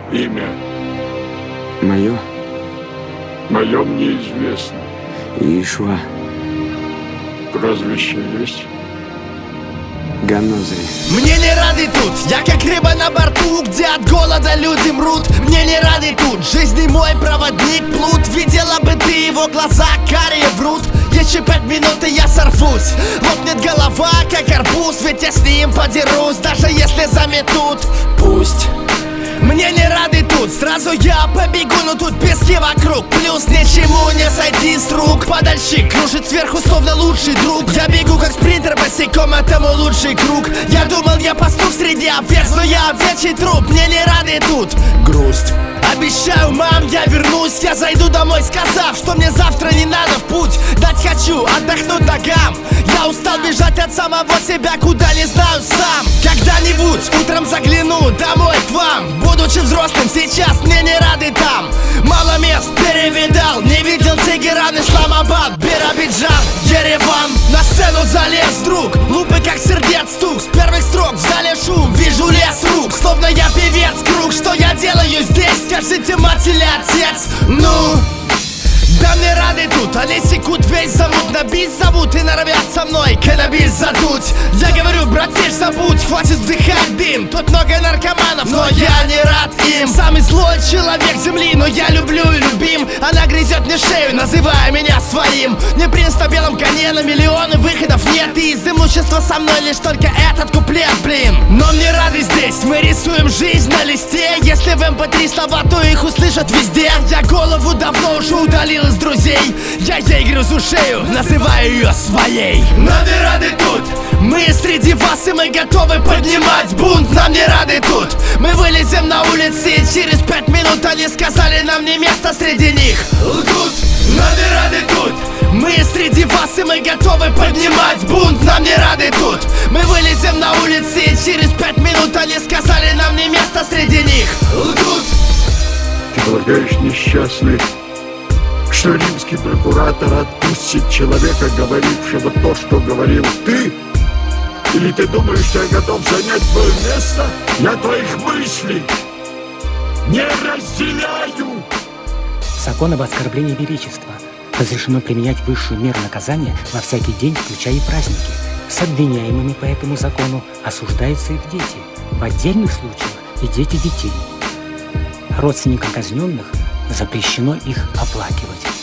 Имя? Мое? Мое мне известно. Иешуа. Прозвище есть? Ганнозри. Мне не рады тут, я как рыба на борту, где от голода люди мрут. Мне не рады тут, жизни мой проводник плут. Видела бы ты его глаза, карие врут. Еще 5 минут и я сорвусь. Лопнет голова, как арбуз, ведь я с ним подерусь. Даже если заметут, пусть. Мне не рады тут, сразу я побегу, но тут пески вокруг. Плюс ничему не сойти с рук. Подальщик кружит сверху, словно лучший друг. Я бегу как спринтер босиком, это мой лучший круг. Я думал, я пастух среди овец, но я овечий труп. Мне не рады тут, грусть. Обещаю, мам, я вернусь. Я зайду домой, сказав, что мне завтра не надо в путь. Дать хочу, отдохнуть ногам. Я устал бежать от самого себя, куда не знаю сам. Когда-нибудь утром загляну домой к вам. Будучи взрослым, сейчас мне не рады там. Мало мест перевидал, не видел Тегеран, Исламабад, Биробиджан, Ереван. На сцену залез вдруг, лупы как сердец стук. С первых строк в зале шум, вижу лес рук. Словно я певец, круг, что я делаю здесь? Скажите, мать или отец? Ну... Да мне рады тут, они секут весь зовут. На бит зовут и норовят со мной каннабис задуть. Я говорю, братиш, забудь, хватит вдыхать дым. Тут много наркоманов, но я не рад им. Самый злой человек земли, но я люблю и любим. Она грызет мне шею, называя меня своим. Не принц на белом коне, на миллионы выходов нет. И из имущества со мной лишь только этот куплет, блин. Но мне рады здесь, мы рисуем жизнь на листе. Если в MP3 слова, то их услышат везде. Я голову давно уже удалил из друзей. Я ей грызу шею, называю ее своей. Нам не рады тут, мы среди вас, и мы готовы поднимать бунт. Нам не рады тут, мы вылезем на улицы, и через 5 минут они сказали, нам не место среди них. Лгут, нам не рады тут, мы среди вас, и мы готовы поднимать бунт. Нам не рады тут, мы вылезем на улицы, и через 5 минут они сказали, нам не место среди них. Лгут. Ты полагаешь, несчастный, что римский прокуратор отпустит человека, говорившего то, что говорил ты? Или ты думаешь, что я готов занять твое место? Я твоих мыслей не разделяю! Закон об оскорблении величества. Разрешено применять высшую меру наказания во всякий день, включая и праздники. С обвиняемыми по этому закону осуждаются их дети. В отдельных случаях и дети детей. Родственникам казненных запрещено их оплакивать.